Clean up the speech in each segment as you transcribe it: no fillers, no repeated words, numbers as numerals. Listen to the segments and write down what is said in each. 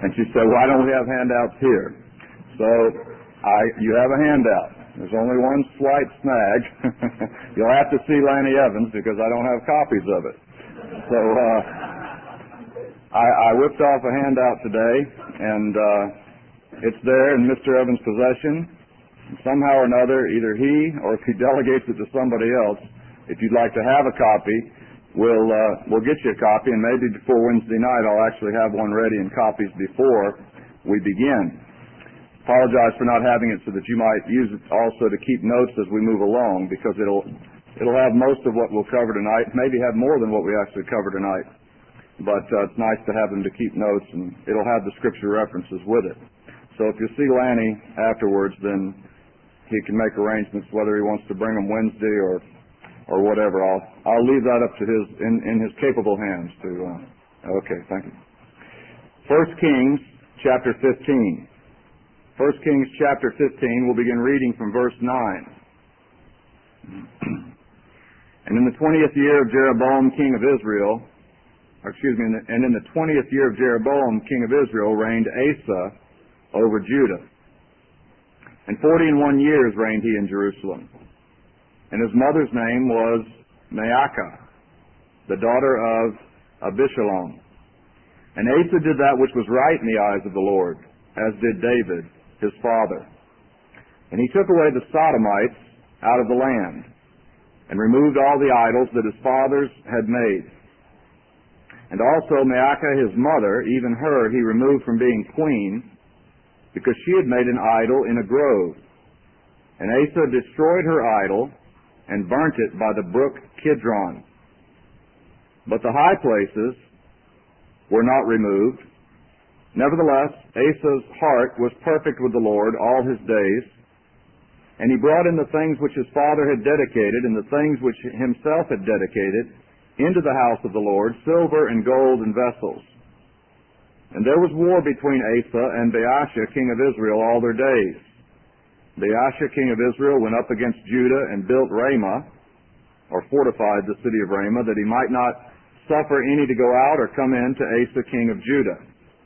And she said, why don't we have handouts here? So you have a handout. There's only one slight snag. You'll have to see Lanny Evans because I don't have copies of it. So I whipped off a handout today, and it's there in Mr. Evans' possession. Somehow or another, either he or if he delegates it to somebody else, if you'd like to have a copy, we'll get you a copy, and maybe before Wednesday night I'll actually have one ready in copies before we begin. Apologize for not having it so that you might use it also to keep notes as we move along, because it'll have most of what we'll cover tonight, maybe have more than what we actually cover tonight. But it's nice to have them to keep notes, and it'll have the scripture references with it. So if you see Lanny afterwards, then he can make arrangements whether he wants to bring them Wednesday or whatever. I'll leave that up to in his capable hands to. Okay, thank you. 1 Kings chapter 15. 1 Kings chapter 15. We'll begin reading from verse 9. And in the 20th year of Jeroboam, king of Israel, and in the 20th year of Jeroboam, king of Israel, reigned Asa over Judah. And 41 years reigned he in Jerusalem. And his mother's name was Maacah, the daughter of Abishalom. And Asa did that which was right in the eyes of the Lord, as did David, his father. And he took away the Sodomites out of the land, and removed all the idols that his fathers had made. And also Maacah his mother, even her he removed from being queen, because she had made an idol in a grove. And Asa destroyed her idol and burnt it by the brook Kidron. But the high places were not removed. Nevertheless, Asa's heart was perfect with the Lord all his days, and he brought in the things which his father had dedicated and the things which himself had dedicated into the house of the Lord, silver and gold and vessels. And there was war between Asa and Baasha, king of Israel, all their days. Baasha, king of Israel, went up against Judah and built Ramah, or fortified the city of Ramah, that he might not suffer any to go out or come in to Asa, king of Judah.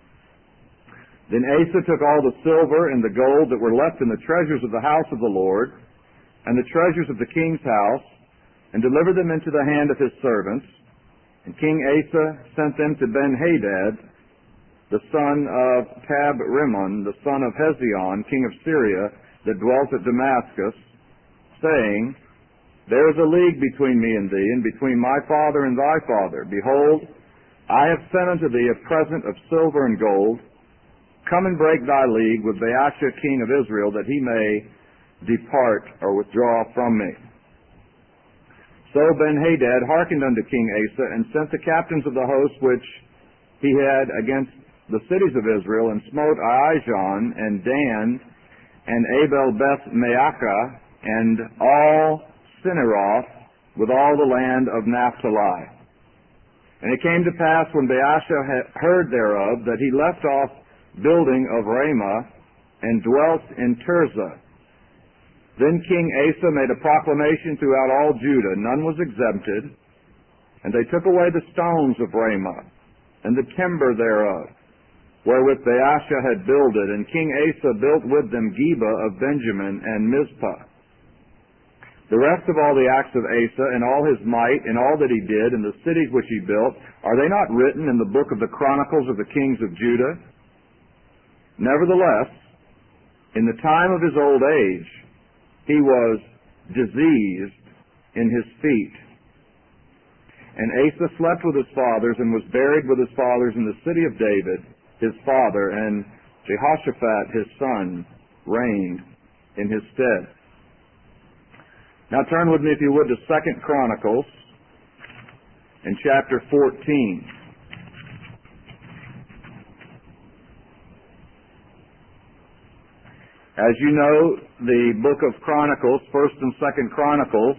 Then Asa took all the silver and the gold that were left in the treasures of the house of the Lord, and the treasures of the king's house, and delivered them into the hand of his servants. And King Asa sent them to Ben-Hadad, the son of Tab-Rimmon, the son of Hezion, king of Syria, that dwelt at Damascus, saying, There is a league between me and thee, and between my father and thy father. Behold, I have sent unto thee a present of silver and gold. Come and break thy league with Baasha, king of Israel, that he may depart or withdraw from me. So Ben-Hadad hearkened unto King Asa, and sent the captains of the host which he had against the cities of Israel, and smote Aijalon and Dan and Abel-Beth-Maacah and all Cinneroth with all the land of Naphtali. And it came to pass, when Baasha had heard thereof, that he left off building of Ramah and dwelt in Tirzah. Then King Asa made a proclamation throughout all Judah, none was exempted, and they took away the stones of Ramah and the timber thereof, wherewith Baasha had builded, and King Asa built with them Geba of Benjamin and Mizpah. The rest of all the acts of Asa, and all his might, and all that he did, and the cities which he built, are they not written in the book of the Chronicles of the kings of Judah? Nevertheless, in the time of his old age, he was diseased in his feet. And Asa slept with his fathers, and was buried with his fathers in the city of David, his father, and Jehoshaphat his son reigned in his stead. Now turn with me, if you would, to 2 Chronicles in chapter 14. As you know, the book of Chronicles, 1st and 2nd Chronicles,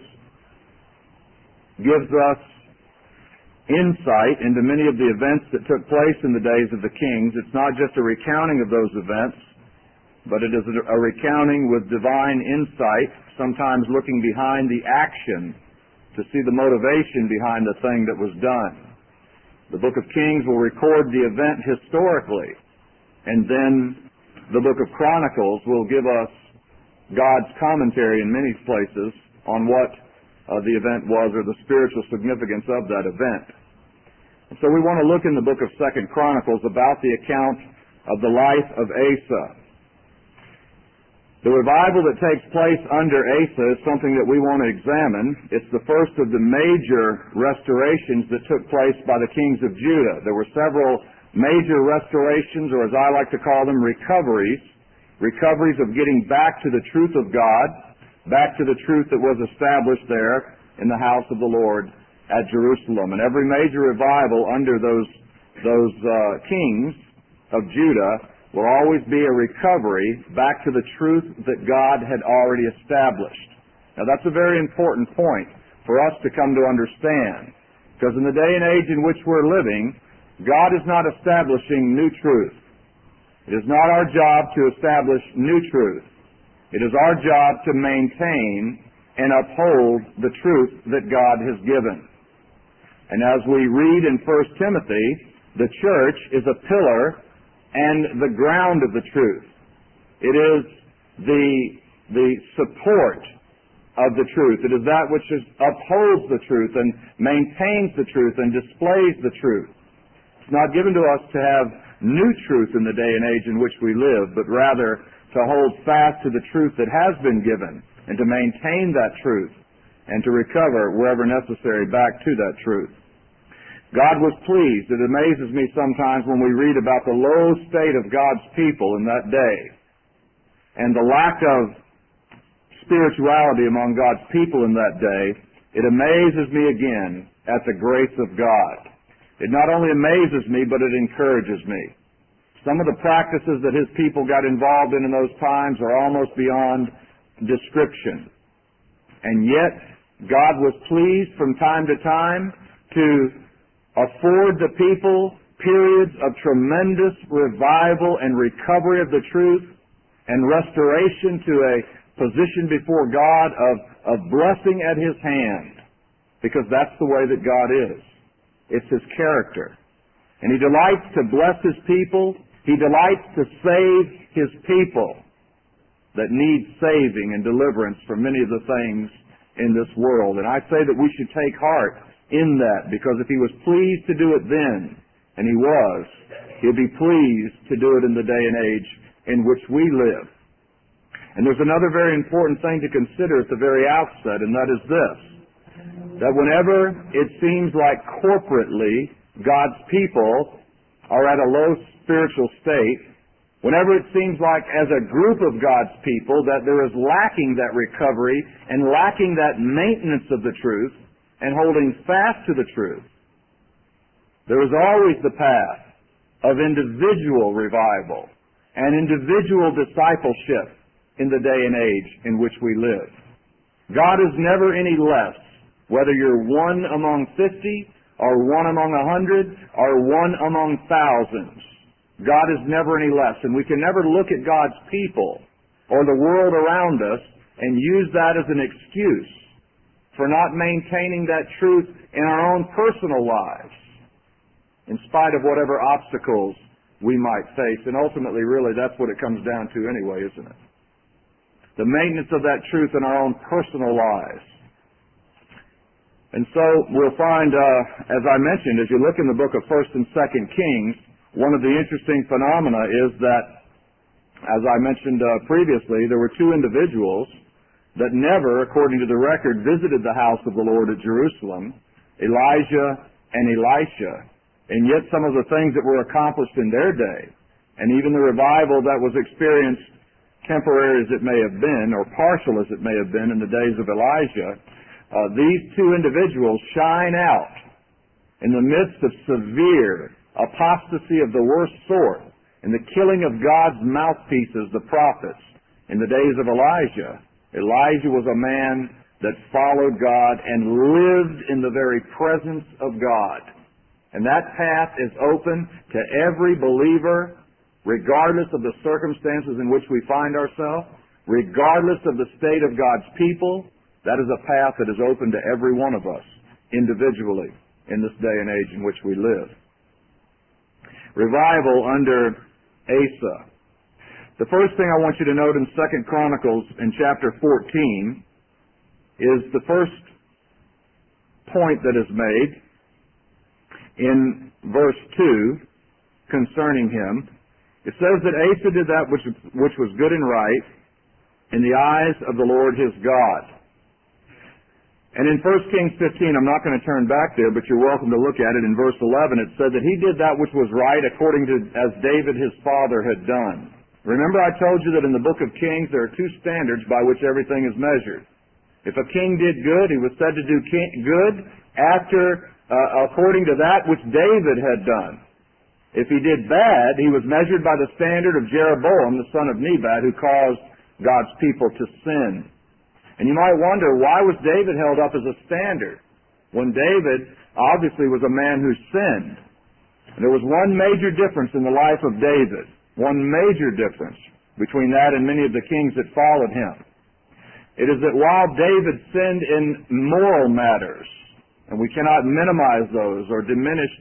gives us insight into many of the events that took place in the days of the kings. It's not just a recounting of those events, but it is a recounting with divine insight, sometimes looking behind the action to see the motivation behind the thing that was done. The book of Kings will record the event historically, And then the book of Chronicles will give us God's commentary in many places on what the event was, or the spiritual significance of that event. And so we want to look in the book of 2 Chronicles about the account of the life of Asa. The revival that takes place under Asa is something that we want to examine. It's the first of the major restorations that took place by the kings of Judah. There were several major restorations, or as I like to call them, recoveries of getting back to the truth of God, back to the truth that was established there in the house of the Lord at Jerusalem. And every major revival under those kings of Judah will always be a recovery back to the truth that God had already established. Now that's a very important point for us to come to understand, because in the day and age in which we're living, God is not establishing new truth. It is not our job to establish new truth. It is our job to maintain and uphold the truth that God has given. And as we read in 1 Timothy, the church is a pillar and the ground of the truth. It is the support of the truth. It is that which upholds the truth and maintains the truth and displays the truth. It's not given to us to have new truth in the day and age in which we live, but rather to hold fast to the truth that has been given and to maintain that truth and to recover wherever necessary back to that truth. God was pleased. It amazes me sometimes when we read about the low state of God's people in that day and the lack of spirituality among God's people in that day. It amazes me again at the grace of God. It not only amazes me, but it encourages me. Some of the practices that His people got involved in those times are almost beyond description. And yet, God was pleased from time to time to afford the people periods of tremendous revival and recovery of the truth and restoration to a position before God of blessing at His hand, because that's the way that God is. It's His character. And He delights to bless His people. He delights to save His people that need saving and deliverance from many of the things in this world. And I say that we should take heart in that, because if He was pleased to do it then, and He was, He'll be pleased to do it in the day and age in which we live. And there's another very important thing to consider at the very outset, and that is this: that whenever it seems like corporately God's people are at a low spiritual state, whenever it seems like as a group of God's people that there is lacking that recovery and lacking that maintenance of the truth and holding fast to the truth, there is always the path of individual revival and individual discipleship in the day and age in which we live. God is never any less, whether you're one among 50 or one among 100 or one among thousands. God is never any less. And we can never look at God's people or the world around us and use that as an excuse for not maintaining that truth in our own personal lives, in spite of whatever obstacles we might face. And ultimately, really, that's what it comes down to anyway, isn't it? The maintenance of that truth in our own personal lives. And so we'll find, as I mentioned, as you look in the book of 1 and 2 Kings, one of the interesting phenomena is that, as I mentioned previously, there were two individuals that never, according to the record, visited the house of the Lord at Jerusalem, Elijah and Elisha. And yet some of the things that were accomplished in their day, and even the revival that was experienced, temporary as it may have been, or partial as it may have been in the days of Elijah, these two individuals shine out in the midst of severe apostasy of the worst sort and the killing of God's mouthpieces, the prophets, in the days of Elijah. Elijah was a man that followed God and lived in the very presence of God. And that path is open to every believer, regardless of the circumstances in which we find ourselves, regardless of the state of God's people. That is a path that is open to every one of us individually in this day and age in which we live. Revival under Asa. The first thing I want you to note in 2 Chronicles in chapter 14 is the first point that is made in verse 2 concerning him. It says that Asa did that which was good and right in the eyes of the Lord his God. And in 1 Kings 15, I'm not going to turn back there, but you're welcome to look at it. In verse 11, it said that he did that which was right according to as David his father had done. Remember I told you that in the book of Kings there are two standards by which everything is measured. If a king did good, he was said to do good according to that which David had done. If he did bad, he was measured by the standard of Jeroboam, the son of Nebat, who caused God's people to sin. And you might wonder, why was David held up as a standard when David obviously was a man who sinned? And there was one major difference in the life of David, one major difference between that and many of the kings that followed him. It is that while David sinned in moral matters, and we cannot minimize those or diminish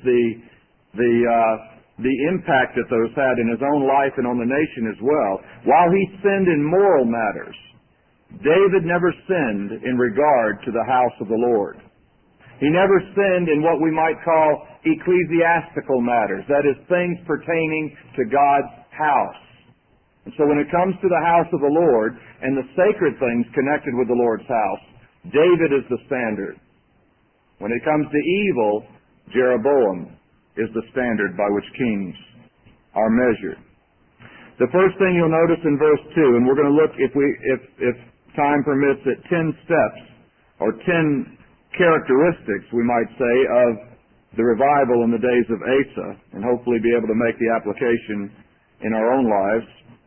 the impact that those had in his own life and on the nation as well, while he sinned in moral matters, David never sinned in regard to the house of the Lord. He never sinned in what we might call ecclesiastical matters, that is, things pertaining to God's house. And so when it comes to the house of the Lord and the sacred things connected with the Lord's house, David is the standard. When it comes to evil, Jeroboam is the standard by which kings are measured. The first thing you'll notice in verse 2, and we're going to look, if time permits, at 10 steps or 10 characteristics, we might say, of the revival in the days of Asa, and hopefully be able to make the application in our own lives.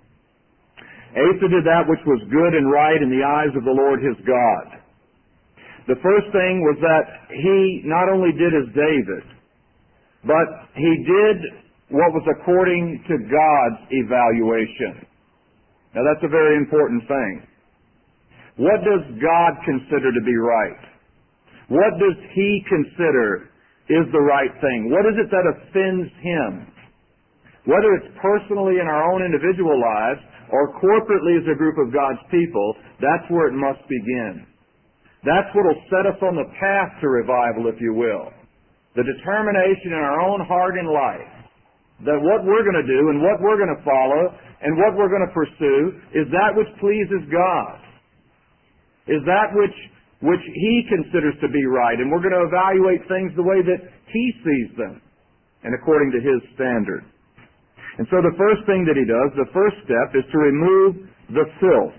Asa did that which was good and right in the eyes of the Lord his God. The first thing was that he not only did as David, but he did what was according to God's evaluation. Now that's a very important thing. What does God consider to be right? What does he consider is the right thing? What is it that offends him? Whether it's personally in our own individual lives or corporately as a group of God's people, that's where it must begin. That's what will set us on the path to revival, if you will. The determination in our own heart and life that what we're going to do and what we're going to follow and what we're going to pursue is that which pleases God. Is that which he considers to be right, and we're going to evaluate things the way that he sees them and according to his standard. And so the first thing that he does, the first step, is to remove the filth.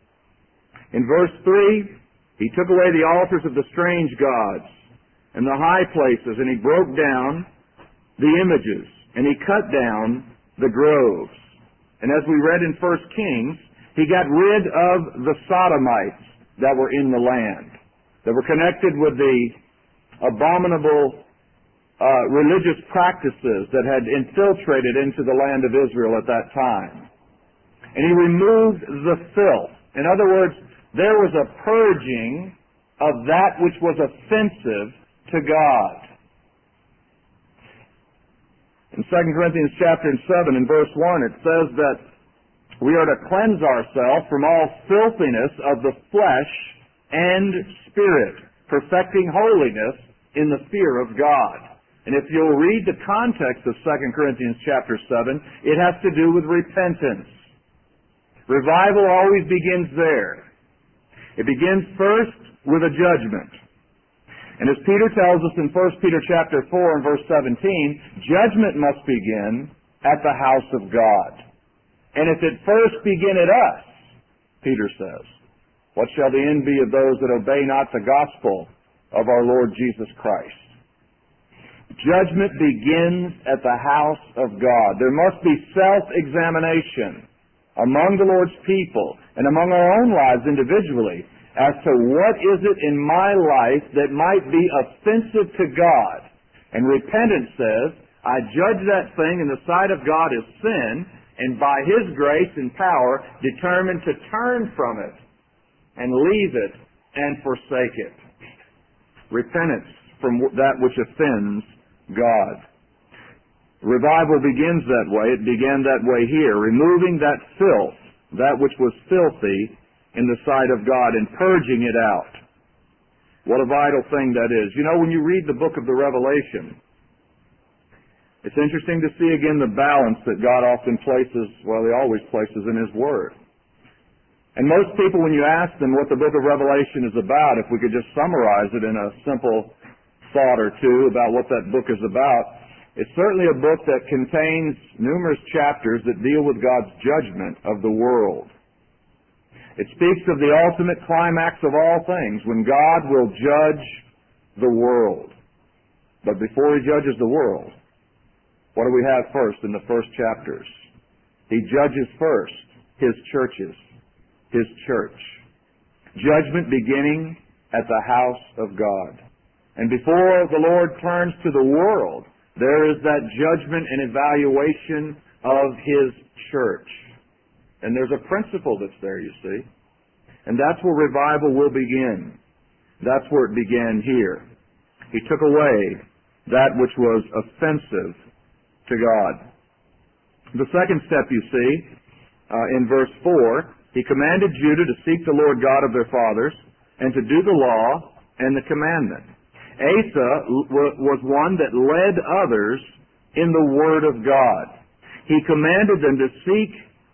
In verse 3, he took away the altars of the strange gods and the high places, and he broke down the images, and he cut down the groves. And as we read in 1 Kings, he got rid of the sodomites that were in the land, that were connected with the abominable religious practices that had infiltrated into the land of Israel at that time. And he removed the filth. In other words, there was a purging of that which was offensive to God. In 2 Corinthians chapter 7 and verse 1, it says that we are to cleanse ourselves from all filthiness of the flesh and spirit, perfecting holiness in the fear of God. And if you'll read the context of 2 Corinthians chapter 7, it has to do with repentance. Revival always begins there. It begins first with a judgment. And as Peter tells us in 1 Peter chapter 4 and verse 17, judgment must begin at the house of God. And if it first begin at us, Peter says, what shall the end be of those that obey not the gospel of our Lord Jesus Christ? Judgment begins at the house of God. There must be self-examination among the Lord's people and among our own lives individually as to what is it in my life that might be offensive to God. And repentance says, I judge that thing in the sight of God as sin, and by His grace and power determined to turn from it and leave it and forsake it. Repentance from that which offends God. Revival begins that way. It began that way here, removing that filth, that which was filthy in the sight of God, and purging it out. What a vital thing that is. You know, when you read the book of the Revelation, it's interesting to see again the balance that God often places, well, He always places in His Word. And most people, when you ask them what the book of Revelation is about, if we could just summarize it in a simple thought or two about what that book is about, it's certainly a book that contains numerous chapters that deal with God's judgment of the world. It speaks of the ultimate climax of all things, when God will judge the world. But before He judges the world, what do we have first in the first chapters? He judges first His churches, His church. Judgment beginning at the house of God. And before the Lord turns to the world, there is that judgment and evaluation of His church. And there's a principle that's there, you see. And that's where revival will begin. That's where it began here. He took away that which was offensive to God. The second step, you see, in verse 4, He commanded Judah to seek the Lord God of their fathers and to do the law and the commandment. Asa was one that led others in the Word of God. He commanded them to seek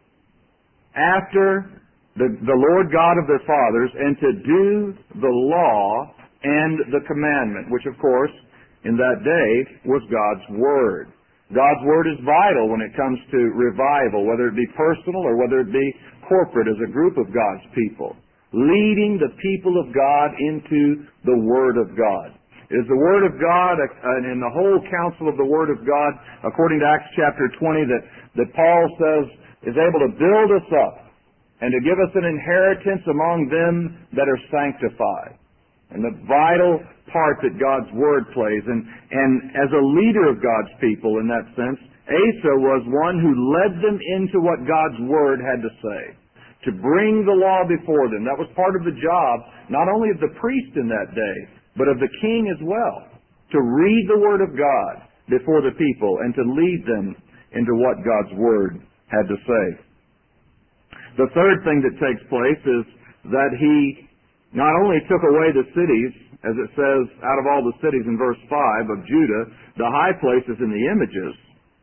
after the Lord God of their fathers and to do the law and the commandment, which of course in that day was God's Word. God's Word is vital when it comes to revival, whether it be personal or whether it be corporate as a group of God's people. Leading the people of God into the Word of God. It is the Word of God and in the whole counsel of the Word of God, according to Acts chapter 20, that Paul says is able to build us up and to give us an inheritance among them that are sanctified. And the vital part that God's Word plays. And as a leader of God's people in that sense, Asa was one who led them into what God's Word had to say. To bring the law before them. That was part of the job, not only of the priest in that day, but of the king as well. To read the Word of God before the people and to lead them into what God's Word had to say. The third thing that takes place is that He not only took away the cities, as it says, out of all the cities in verse 5 of Judah, the high places and the images,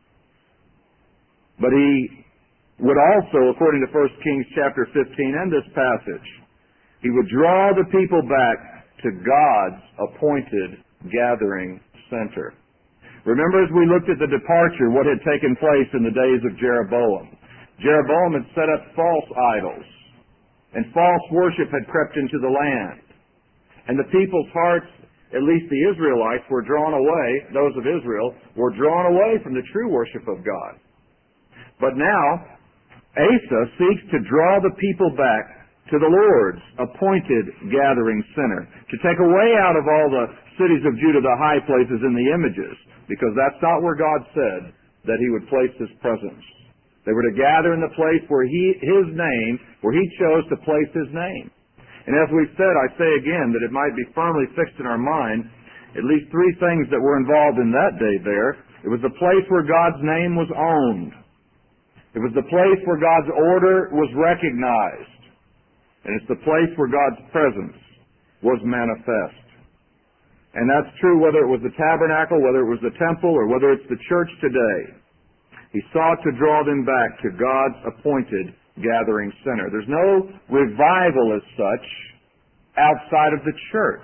but He would also, according to 1 Kings chapter 15 and this passage, He would draw the people back to God's appointed gathering center. Remember, as we looked at the departure, what had taken place in the days of Jeroboam. Jeroboam had set up false idols, and false worship had crept into the land. And the people's hearts, at least the Israelites, were drawn away, those of Israel, were drawn away from the true worship of God. But now, Asa seeks to draw the people back to the Lord's appointed gathering center, to take away out of all the cities of Judah the high places and the images, because that's not where God said that He would place His presence. They were to gather in the place where He chose to place His name. And as we've said, I say again that it might be firmly fixed in our mind, at least three things that were involved in that day there. It was the place where God's name was owned. It was the place where God's order was recognized. And it's the place where God's presence was manifest. And that's true whether it was the tabernacle, whether it was the temple, or whether it's the church today. He sought to draw them back to God's appointed gathering center. There's no revival as such outside of the church.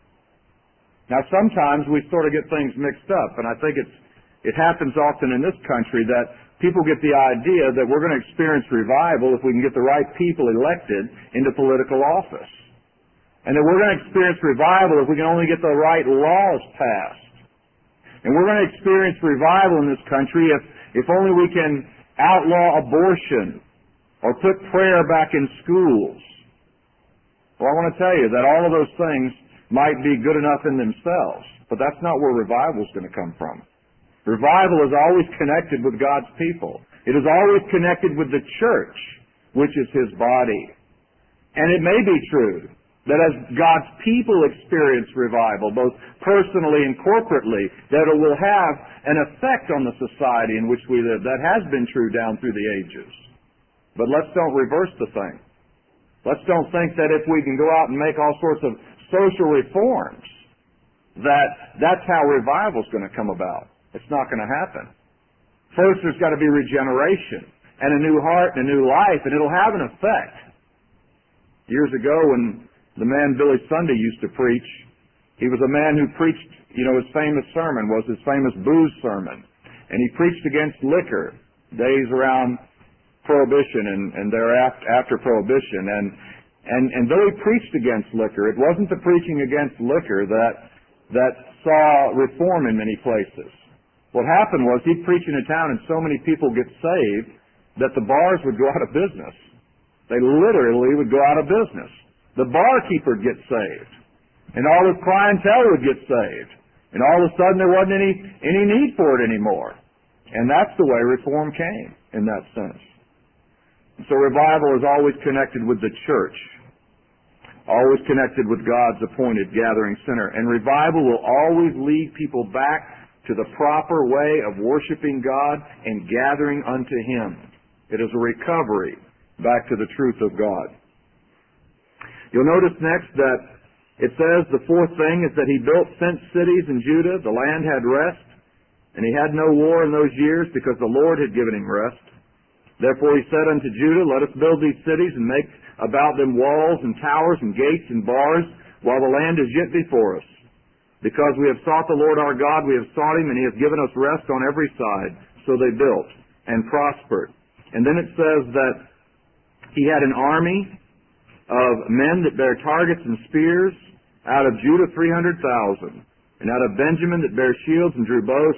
Now sometimes we sort of get things mixed up, and I think it happens often in this country that people get the idea that we're going to experience revival if we can get the right people elected into political office. And that we're going to experience revival if we can only get the right laws passed. And we're going to experience revival in this country if only we can outlaw abortion or put prayer back in schools. Well, I want to tell you that all of those things might be good enough in themselves, but that's not where revival is going to come from. Revival is always connected with God's people. It is always connected with the church, which is His body. And it may be true that as God's people experience revival, both personally and corporately, that it will have an effect on the society in which we live. That has been true down through the ages. But let's don't reverse the thing. Let's don't think that if we can go out and make all sorts of social reforms, that's how revival is going to come about. It's not going to happen. First, there's got to be regeneration and a new heart and a new life, and it'll have an effect. Years ago, when the man Billy Sunday used to preach, he was a man who preached, his famous sermon was his famous booze sermon. And he preached against liquor, days around Prohibition and thereafter after Prohibition. And though he preached against liquor, it wasn't the preaching against liquor that saw reform in many places. What happened was he'd preach in a town and so many people get saved that the bars would go out of business. They literally would go out of business. The barkeeper would get saved. And all his clientele would get saved. And all of a sudden there wasn't any need for it anymore. And that's the way reform came in that sense. So revival is always connected with the church. Always connected with God's appointed gathering center. And revival will always lead people back to the proper way of worshiping God and gathering unto Him. It is a recovery back to the truth of God. You'll notice next that it says the fourth thing is that He built fenced cities in Judah. The land had rest, and He had no war in those years because the Lord had given Him rest. Therefore He said unto Judah, let us build these cities and make about them walls and towers and gates and bars while the land is yet before us. Because we have sought the Lord our God, we have sought Him, and He has given us rest on every side. So they built and prospered. And then it says that He had an army of men that bare targets and spears, out of Judah 300,000, and out of Benjamin that bare shields and drew bows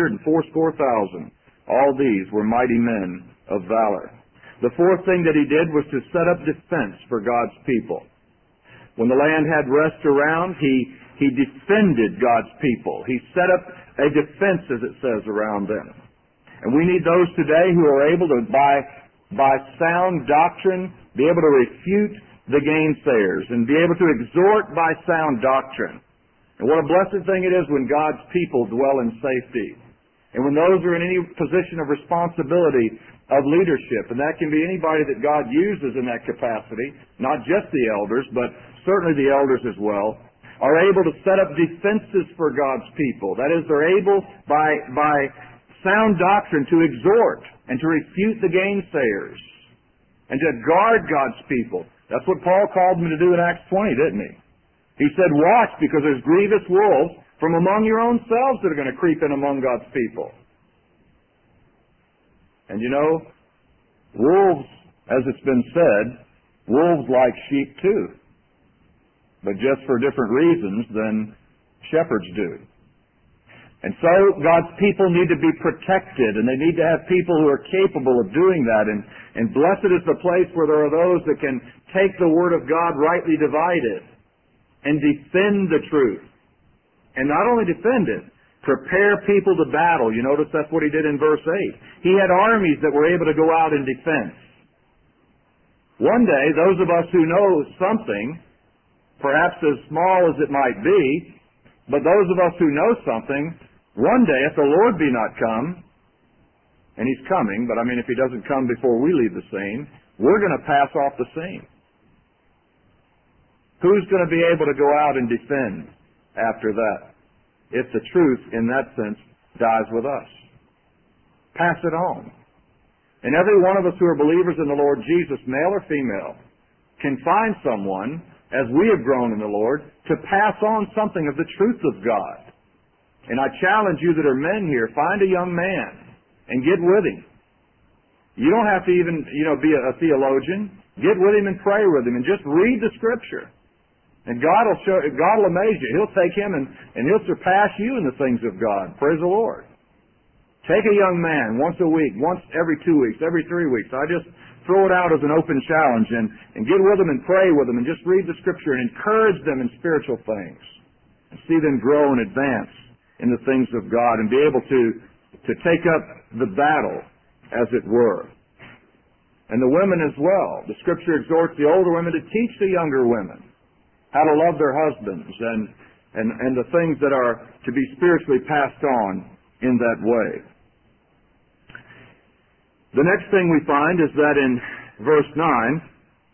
280,000. All these were mighty men of valor. The fourth thing that he did was to set up defense for God's people. When the land had rest around, he defended God's people. He set up a defense, as it says, around them. And we need those today who are able to, by sound doctrine, be able to refute the gainsayers and be able to exhort by sound doctrine. And what a blessed thing it is when God's people dwell in safety. And when those are in any position of responsibility of leadership, and that can be anybody that God uses in that capacity, not just the elders, but certainly the elders as well, are able to set up defenses for God's people. That is, they're able by sound doctrine to exhort and to refute the gainsayers and to guard God's people. That's what Paul called them to do in Acts 20, didn't he? He said, watch, because there's grievous wolves from among your own selves that are going to creep in among God's people. And wolves, as it's been said, wolves like sheep too, but just for different reasons than shepherds do. And so God's people need to be protected, and they need to have people who are capable of doing that. And blessed is the place where there are those that can take the Word of God rightly divided and defend the truth. And not only defend it, prepare people to battle. You notice that's what he did in verse 8. He had armies that were able to go out in defense. One day, those of us who know something, perhaps as small as it might be, but those of us who know something, one day, if the Lord be not come, and He's coming, but if He doesn't come before we leave the scene, we're going to pass off the scene. Who's going to be able to go out and defend after that, if the truth, in that sense, dies with us? Pass it on. And every one of us who are believers in the Lord Jesus, male or female, can find someone, as we have grown in the Lord, to pass on something of the truth of God. And I challenge you that are men here, find a young man and get with him. You don't have to even, be a theologian. Get with him and pray with him and just read the Scripture. And God will amaze you. He'll take him and He'll surpass you in the things of God. Praise the Lord. Take a young man once a week, once every 2 weeks, every 3 weeks. I just throw it out as an open challenge and get with them and pray with them and just read the Scripture and encourage them in spiritual things. And see them grow and advance in the things of God and be able to take up the battle, as it were. And the women as well. The Scripture exhorts the older women to teach the younger women how to love their husbands, and the things that are to be spiritually passed on in that way. The next thing we find is that in verse 9,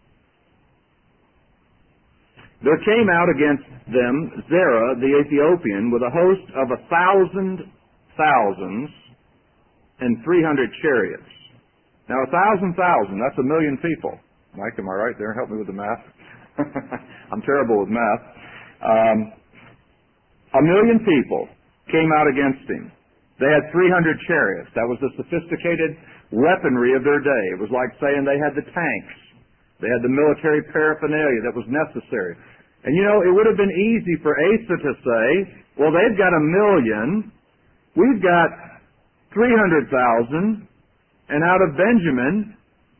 there came out against them Zerah the Ethiopian with a host of 1,000 thousands and 300 chariots. Now 1,000 thousand, that's 1,000,000 people. Mike, am I right there? Help me with the math. I'm terrible with math. 1,000,000 people came out against him. They had 300 chariots. That was the sophisticated weaponry of their day. It was like saying they had the tanks. They had the military paraphernalia that was necessary. And you know, it would have been easy for Asa to say, well, they've got 1,000,000, we've got 300,000, and out of Benjamin,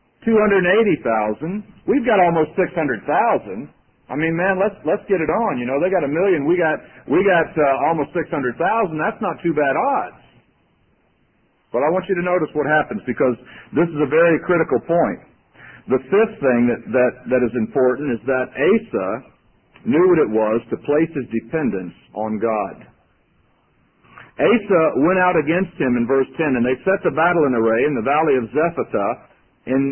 280,000, we've got almost 600,000. I mean, man, let's get it on. You know, they got 1,000,000, we got almost 600,000. That's not too bad odds. But I want you to notice what happens, because this is a very critical point. The fifth thing that is important is that Asa knew what it was to place his dependence on God. Asa went out against him in verse 10, and they set the battle in array in the valley of Zephathah in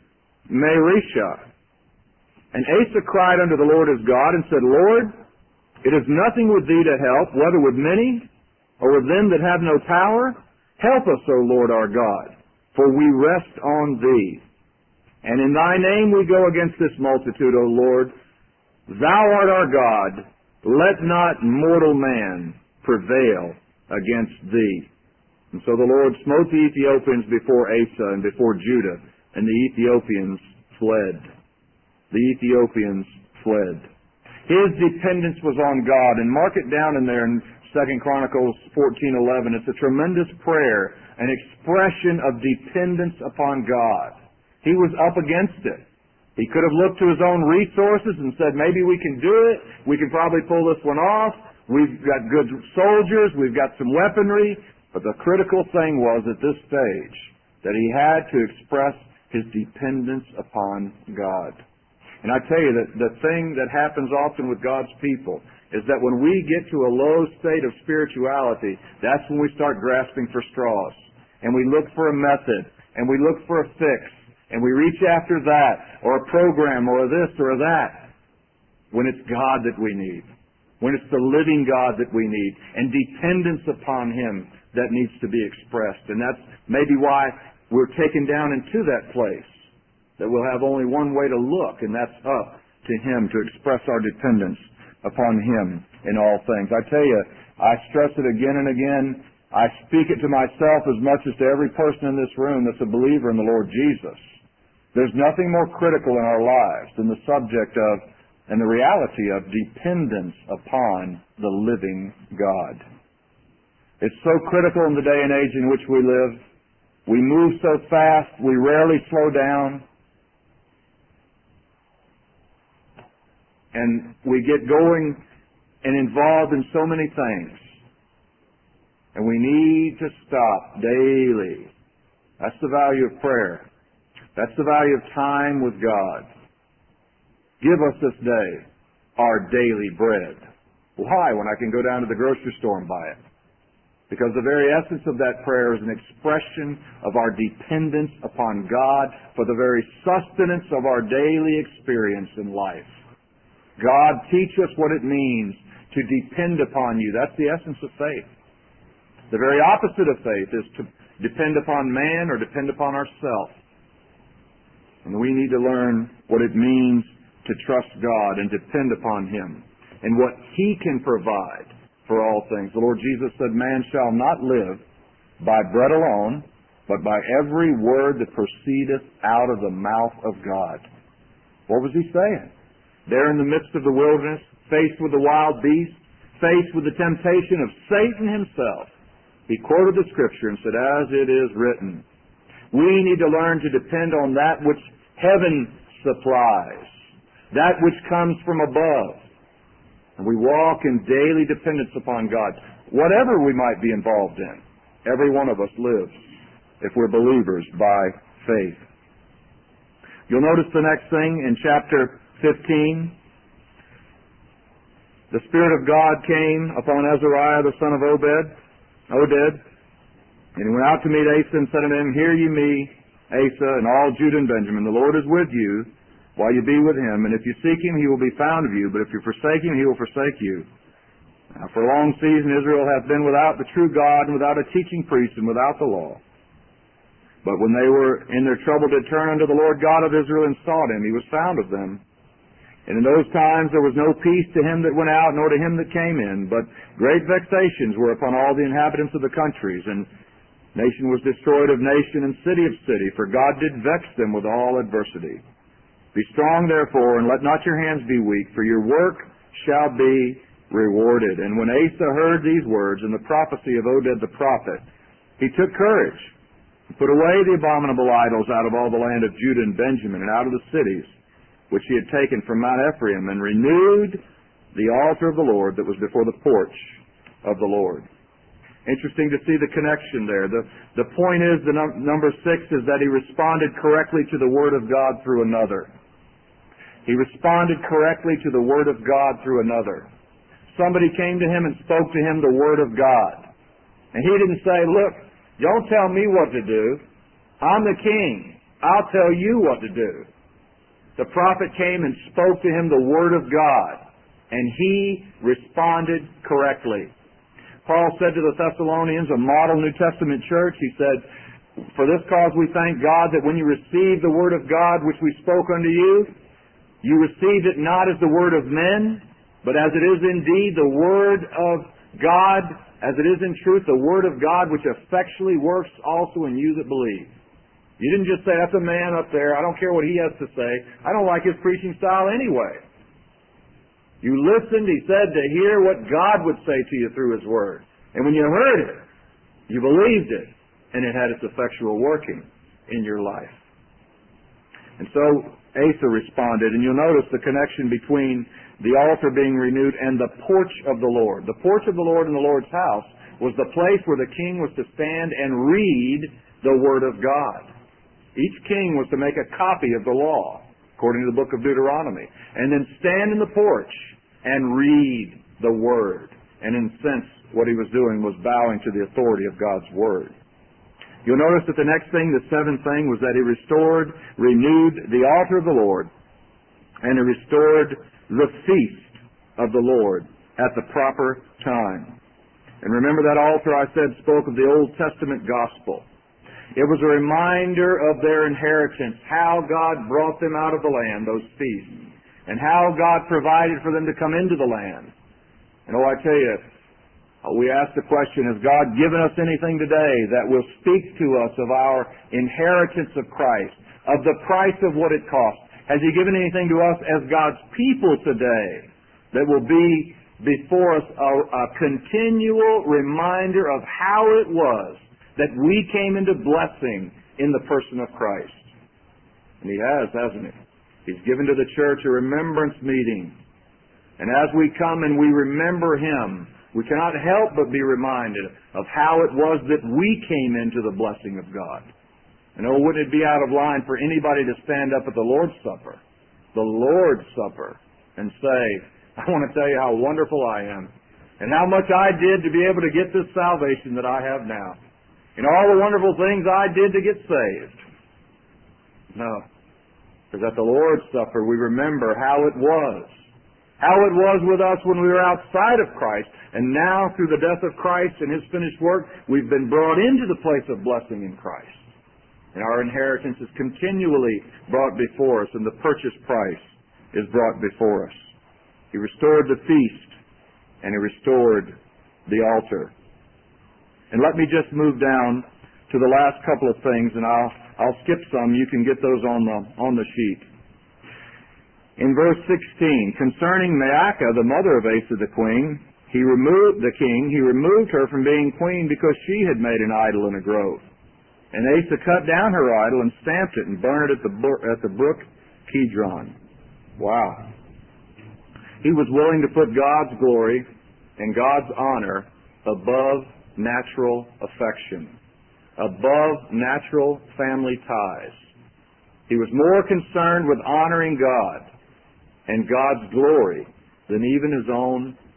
Mareshah. And Asa cried unto the Lord his God and said, Lord, it is nothing with thee to help, whether with many or with them that have no power. Help us, O Lord our God, for we rest on thee. And in thy name we go against this multitude, O Lord. Thou art our God. Let not mortal man prevail against thee. And so the Lord smote the Ethiopians before Asa and before Judah, and the Ethiopians fled. The Ethiopians fled. His dependence was on God. And mark it down in there in 2 Chronicles 14:11. It's a tremendous prayer, an expression of dependence upon God. He was up against it. He could have looked to his own resources and said, maybe we can do it. We can probably pull this one off. We've got good soldiers. We've got some weaponry. But the critical thing was at this stage that he had to express his dependence upon God. And I tell you that the thing that happens often with God's people is that when we get to a low state of spirituality, that's when we start grasping for straws. And we look for a method. And we look for a fix. And we reach after that, or a program, or this, or that, when it's God that we need. When it's the living God that we need. And dependence upon Him that needs to be expressed. And that's maybe why we're taken down into that place. That we'll have only one way to look, and that's up to Him, to express our dependence upon Him in all things. I tell you, I stress it again and again. I speak it to myself as much as to every person in this room that's a believer in the Lord Jesus. There's nothing more critical in our lives than the subject of and the reality of dependence upon the living God. It's so critical in the day and age in which we live. We move so fast, we rarely slow down. And we get going and involved in so many things. And we need to stop daily. That's the value of prayer. That's the value of time with God. Give us this day our daily bread. Why, when I can go down to the grocery store and buy it? Because the very essence of that prayer is an expression of our dependence upon God for the very sustenance of our daily experience in life. God, teach us what it means to depend upon you. That's the essence of faith. The very opposite of faith is to depend upon man or depend upon ourselves. And we need to learn what it means to trust God and depend upon Him and what He can provide for all things. The Lord Jesus said, man shall not live by bread alone, but by every word that proceedeth out of the mouth of God. What was He saying? There in the midst of the wilderness, faced with the wild beast, faced with the temptation of Satan himself, He quoted the Scripture and said, as it is written. We need to learn to depend on that which heaven supplies, that which comes from above. And we walk in daily dependence upon God. Whatever we might be involved in, every one of us lives, if we're believers, by faith. You'll notice the next thing in chapter 15. the Spirit of God came upon Azariah the son of Oded, and he went out to meet Asa and said unto him, Hear ye me, Asa, and all Judah and Benjamin. The Lord is with you while you be with him, and if you seek him, he will be found of you, but if you forsake him, he will forsake you. Now, for a long season Israel hath been without the true God, and without a teaching priest, and without the law. But when they were in their trouble did turn unto the Lord God of Israel and sought him, he was found of them. And in those times there was no peace to him that went out, nor to him that came in, but great vexations were upon all the inhabitants of the countries, and nation was destroyed of nation, and city of city, for God did vex them with all adversity. Be strong therefore, and let not your hands be weak, for your work shall be rewarded. And when Asa heard these words, and the prophecy of Oded the prophet, he took courage, and put away the abominable idols out of all the land of Judah and Benjamin, and out of the cities which he had taken from Mount Ephraim, and renewed the altar of the Lord that was before the porch of the Lord. Interesting to see the connection there. The point is, number 6 is that he responded correctly to the Word of God through another. He responded correctly to the Word of God through another. Somebody came to him and spoke to him the Word of God. And he didn't say, Look, don't tell me what to do. I'm the king. I'll tell you what to do. The prophet came and spoke to him the Word of God, and he responded correctly. Paul said to the Thessalonians, a model New Testament church, he said, For this cause we thank God that when you received the Word of God which we spoke unto you, you received it not as the word of men, but as it is indeed the Word of God, as it is in truth the Word of God which effectually works also in you that believe. You didn't just say, That's a man up there. I don't care what he has to say. I don't like his preaching style anyway. You listened, he said, to hear what God would say to you through his Word. And when you heard it, you believed it, and it had its effectual working in your life. And so Asa responded, and you'll notice the connection between the altar being renewed and the porch of the Lord. The porch of the Lord in the Lord's house was the place where the king was to stand and read the Word of God. Each king was to make a copy of the law, according to the book of Deuteronomy, and then stand in the porch and read the Word. And in a sense, what he was doing was bowing to the authority of God's Word. You'll notice that the next thing, the 7th thing, was that he renewed the altar of the Lord, and he restored the feast of the Lord at the proper time. And remember that altar I said spoke of the Old Testament gospel. It was a reminder of their inheritance, how God brought them out of the land, those feasts, and how God provided for them to come into the land. And I tell you, we ask the question, has God given us anything today that will speak to us of our inheritance of Christ, of the price of what it cost? Has He given anything to us as God's people today that will be before us a continual reminder of how it was that we came into blessing in the person of Christ? And He has, hasn't He? He's given to the church a remembrance meeting. And as we come and we remember Him, we cannot help but be reminded of how it was that we came into the blessing of God. And wouldn't it be out of line for anybody to stand up at the Lord's Supper, and say, I want to tell you how wonderful I am, and how much I did to be able to get this salvation that I have now, and all the wonderful things I did to get saved. No. Because at the Lord's Supper we remember how it was with us when we were outside of Christ, and now through the death of Christ and His finished work, we've been brought into the place of blessing in Christ. And our inheritance is continually brought before us, and the purchase price is brought before us. He restored the feast, and He restored the altar. And let me just move down to the last couple of things, and I'll skip some. You can get those on the sheet. In verse 16, concerning Maacah, the mother of Asa the king, he removed her from being queen because she had made an idol in a grove. And Asa cut down her idol and stamped it and burned it at the brook Kidron. Wow. He was willing to put God's glory and God's honor above natural affection, above natural family ties. He was more concerned with honoring God and God's glory than even his own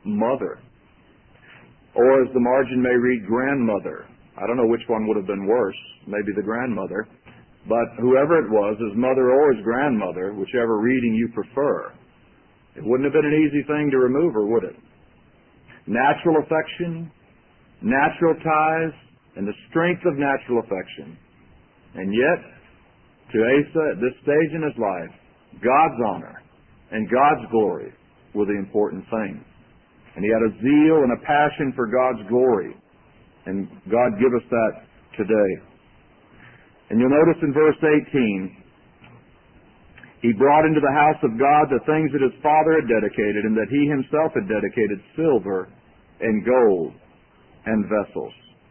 mother. Or as the margin may read, grandmother. I don't know which one would have been worse, maybe the grandmother. But whoever it was, his mother or his grandmother, whichever reading you prefer, it wouldn't have been an easy thing to remove her, would it? Natural affection, natural ties, and the strength of natural affection. And yet, to Asa at this stage in his life, God's honor and God's glory were the important thing. And he had a zeal and a passion for God's glory. And God give us that today. And you'll notice in verse 18, he brought into the house of God the things that his father had dedicated, and that he himself had dedicated: silver and gold and vessels.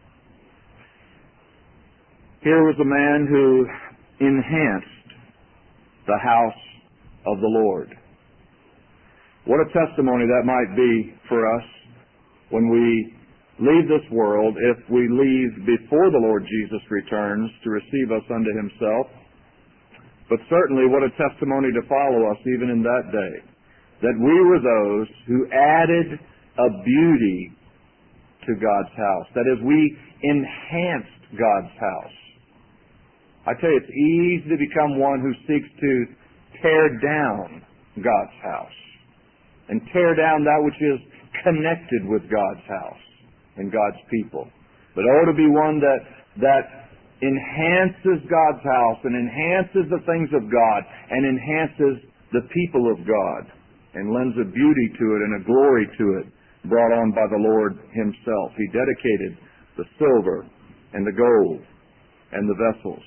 Here was a man who enhanced the house of the Lord. What a testimony that might be for us when we leave this world, if we leave before the Lord Jesus returns to receive us unto himself. But certainly what a testimony to follow us even in that day, that we were those who added a beauty to God's house. That is, we enhanced God's house. I tell you, it's easy to become one who seeks to tear down God's house and tear down that which is connected with God's house and God's people. But to be one that enhances God's house and enhances the things of God and enhances the people of God and lends a beauty to it and a glory to it brought on by the Lord himself. He dedicated the silver and the gold and the vessels.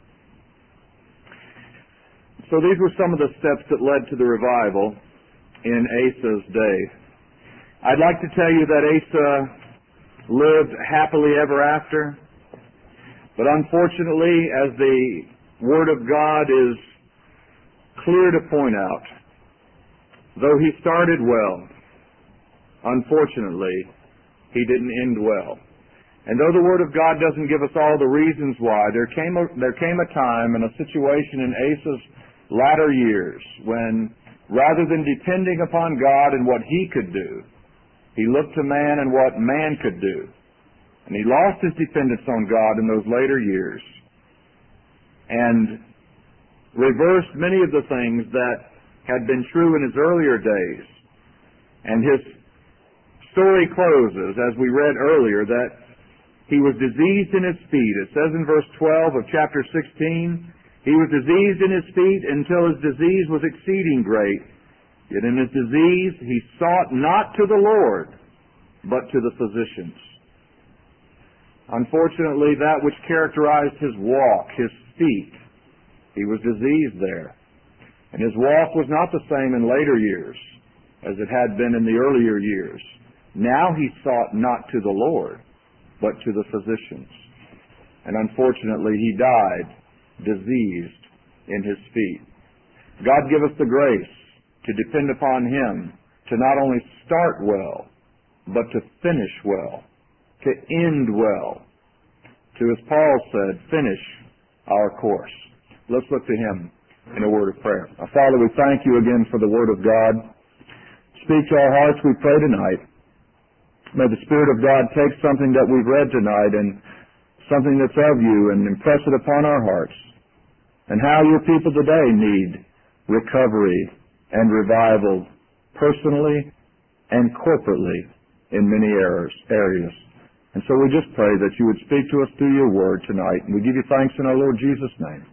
So these were some of the steps that led to the revival in Asa's day. I'd like to tell you that Asa lived happily ever after. But unfortunately, as the Word of God is clear to point out, though he started well, unfortunately, he didn't end well. And though the Word of God doesn't give us all the reasons why, there came a time and a situation in Asa's latter years when, rather than depending upon God and what he could do, he looked to man and what man could do. And he lost his dependence on God in those later years and reversed many of the things that had been true in his earlier days. And his story closes, as we read earlier, that he was diseased in his feet. It says in verse 12 of chapter 16, he was diseased in his feet until his disease was exceeding great. Yet in his disease he sought not to the Lord, but to the physicians. Unfortunately, that which characterized his walk, his feet, he was diseased there. And his walk was not the same in later years as it had been in the earlier years. Now he sought not to the Lord, but to the physicians. And unfortunately, he died diseased in his feet. God give us the grace to depend upon him to not only start well, but to finish well, to end well, to, as Paul said, finish our course. Let's look to him in a word of prayer. Our Father, we thank you again for the Word of God. Speak to our hearts, we pray tonight. May the Spirit of God take something that we've read tonight and something that's of you and impress it upon our hearts. And how your people today need recovery and revival personally and corporately in many areas. And so we just pray that you would speak to us through your word tonight. And we give you thanks in our Lord Jesus' name.